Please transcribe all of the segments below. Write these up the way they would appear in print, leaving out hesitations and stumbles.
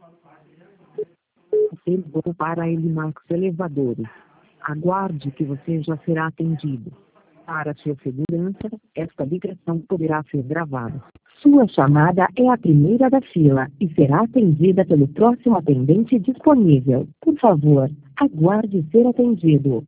Ligou para a Elimax Elevadores. Aguarde que você já será atendido. Para sua segurança, esta ligação poderá ser gravada. Sua chamada é a primeira da fila e será atendida pelo próximo atendente disponível. Por favor, aguarde ser atendido.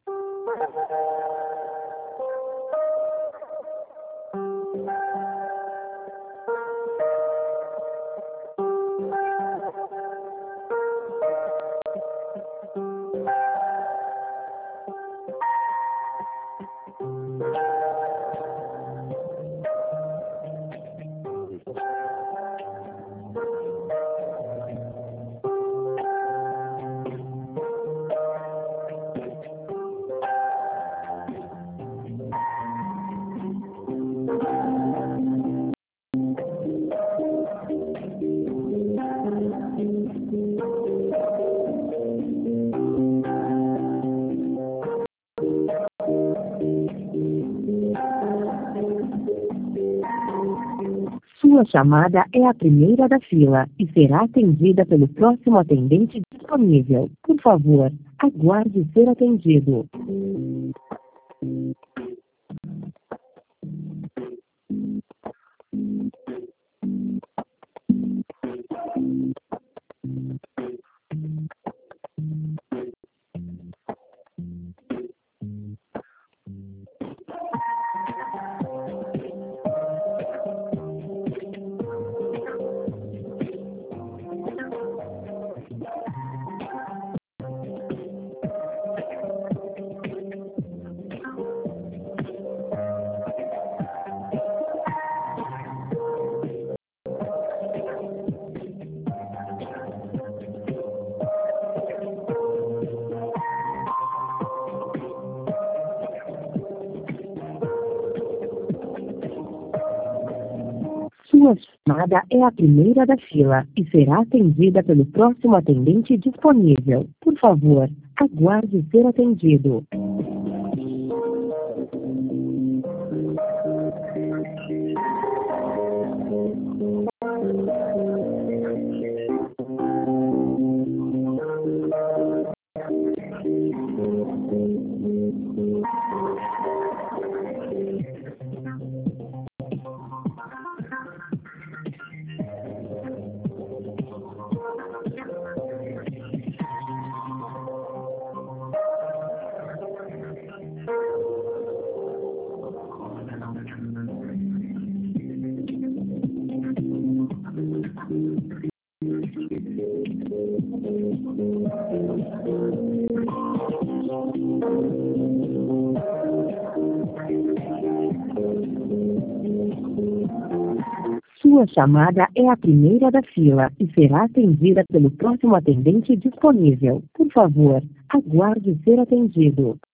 Sua chamada é a primeira da fila e será atendida pelo próximo atendente disponível. Por favor, aguarde ser atendido. Sua chamada é a primeira da fila e será atendida pelo próximo atendente disponível. Por favor, aguarde ser atendido. Sua chamada é a primeira da fila e será atendida pelo próximo atendente disponível. Por favor, aguarde ser atendido.